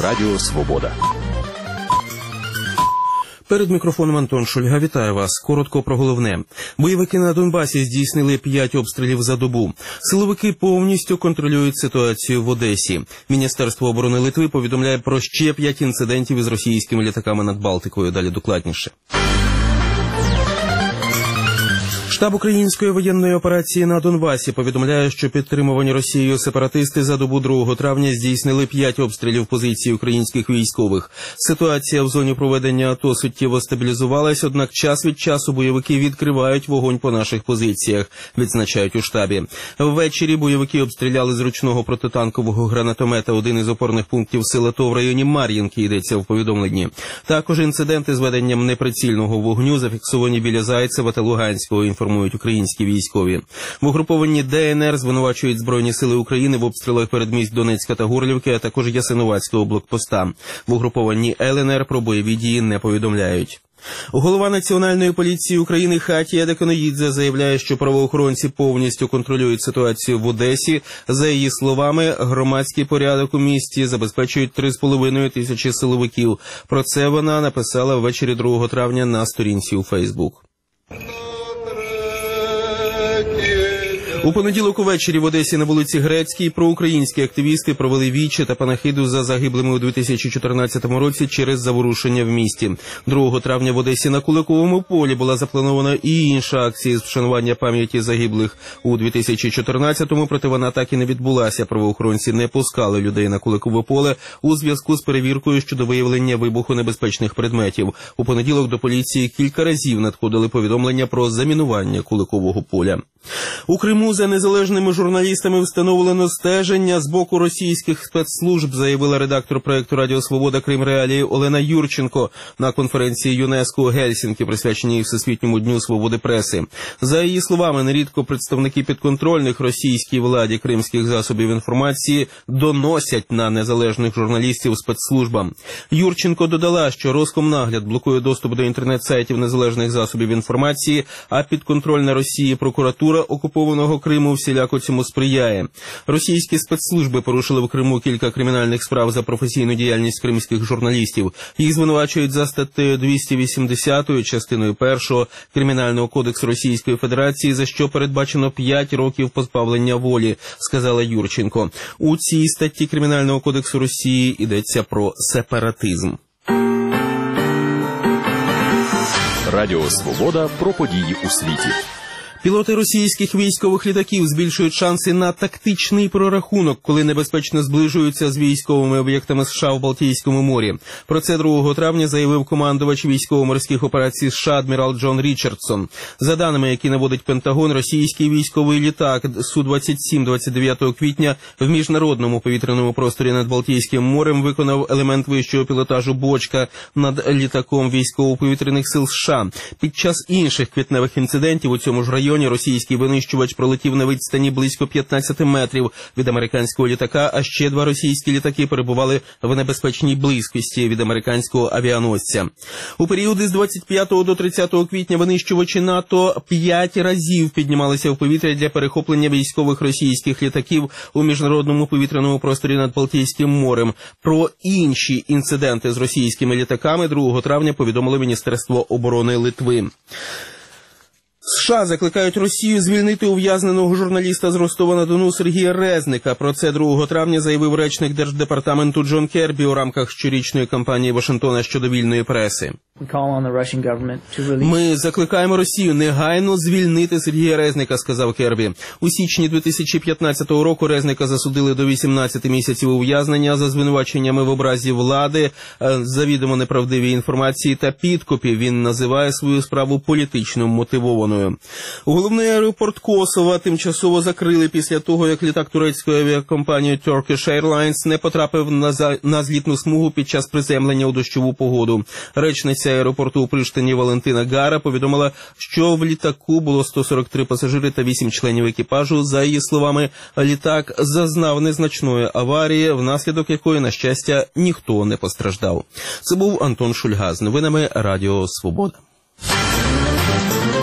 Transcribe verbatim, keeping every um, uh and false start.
Радіо Свобода. Перед мікрофоном Антон Шульга. Вітаю вас. Коротко про головне. Бойовики на Донбасі здійснили п'ять обстрілів за добу. Силовики повністю контролюють ситуацію в Одесі. Міністерство оборони Литви повідомляє про ще п'ять інцидентів із російськими літаками над Балтикою. Далі докладніше. Штаб української воєнної операції на Донбасі повідомляє, що підтримувані Росією сепаратисти за добу другого травня здійснили п'ять обстрілів позицій українських військових. Ситуація в зоні проведення АТО суттєво стабілізувалась, однак час від часу бойовики відкривають вогонь по наших позиціях, відзначають у штабі. Ввечері бойовики обстріляли з ручного протитанкового гранатомета один із опорних пунктів сил АТО в районі Мар'їнки, йдеться в повідомленні. Також інциденти з веденням неприцільного вогню зафіксовані біля Зайцева та Луганського, інформують українські військові. В угрупованні ДНР звинувачують Збройні сили України в обстрілах передмість Донецька та Горлівки, а також Ясиновацького блокпоста. В угрупованні ЛНР про бойові дії не повідомляють. Голова Національної поліції України Хатія Деконоїдзе заявляє, що правоохоронці повністю контролюють ситуацію в Одесі. За її словами, громадський порядок у місті забезпечують три з половиною тисячі силовиків. Про це вона написала ввечері другого травня на сторінці у Фейсбук. У понеділок увечері в Одесі на вулиці Грецькій проукраїнські активісти провели віче та панахиду за загиблими у дві тисячі чотирнадцятому році через заворушення в місті. другого травня в Одесі на Куликовому полі була запланована і інша акція з вшанування пам'яті загиблих у дві тисячі чотирнадцятому, проте вона так і не відбулася. Правоохоронці не пускали людей на Куликове поле у зв'язку з перевіркою щодо виявлення вибухонебезпечних предметів. У понеділок до поліції кілька разів надходили повідомлення про замінування Куликового поля. У Криму за незалежними журналістами встановлено стеження з боку російських спецслужб, заявила редактор проєкту «Радіо Свобода. Крим Реалії» Олена Юрченко на конференції ЮНЕСКО у Гельсінкі, присвяченій Всесвітньому дню свободи преси. За її словами, нерідко представники підконтрольних російській владі кримських засобів інформації доносять на незалежних журналістів спецслужбам. Юрченко додала, що Роскомнагляд блокує доступ до інтернет-сайтів незалежних засобів інформації, а підконтрольна Росії прокуратура окупованого Криму всіляко цьому сприяє. Російські спецслужби порушили в Криму кілька кримінальних справ за професійну діяльність кримських журналістів. Їх звинувачують за статтею двісті вісімдесят, частиною першого Кримінального кодексу Російської Федерації, за що передбачено п'ять років позбавлення волі, сказала Юрченко. У цій статті Кримінального кодексу Росії йдеться про сепаратизм. Радіо Свобода про події у світі. Пілоти російських військових літаків збільшують шанси на тактичний прорахунок, коли небезпечно зближуються з військовими об'єктами США в Балтійському морі. Про це другого травня заявив командувач військово-морських операцій США адмірал Джон Річардсон. За даними, які наводить Пентагон, російський військовий літак Су двадцять сім двадцять дев'ятого квітня в міжнародному повітряному просторі над Балтійським морем виконав елемент вищого пілотажу «Бочка» над літаком військово-повітряних сил США. Під час інших квітневих інцидентів у цьому ж районі російський винищувач пролетів на відстані близько п'ятнадцять метрів від американського літака, а ще два російські літаки перебували в небезпечній близькості від американського авіаносця. У періоди з двадцять п'ятого до тридцятого квітня винищувачі НАТО п'ять разів піднімалися в повітря для перехоплення військових російських літаків у міжнародному повітряному просторі над Балтійським морем. Про інші інциденти з російськими літаками другого травня повідомило Міністерство оборони Литви. США закликають Росію звільнити ув'язненого журналіста з Ростова-на-Дону Сергія Резника. Про це другого травня заявив речник Держдепартаменту Джон Кербі у рамках щорічної кампанії Вашингтона щодо вільної преси. Ми закликаємо Росію негайно звільнити Сергія Резника, сказав Кербі. У січні дві тисячі п'ятнадцятого року Резника засудили до вісімнадцяти місяців ув'язнення за звинуваченнями в образі влади, завідомо неправдивій інформації та підкупів. Він називає свою справу політично мотивованою. Головний аеропорт Косова тимчасово закрили після того, як літак турецької авіакомпанії Turkish Airlines не потрапив на, за... на злітну смугу під час приземлення у дощову погоду. Речниця аеропорту у Приштині Валентина Гара повідомила, що в літаку було сто сорок три пасажири та вісім членів екіпажу. За її словами, літак зазнав незначної аварії, внаслідок якої, на щастя, ніхто не постраждав. Це був Антон Шульга з новинами Радіо Свобода.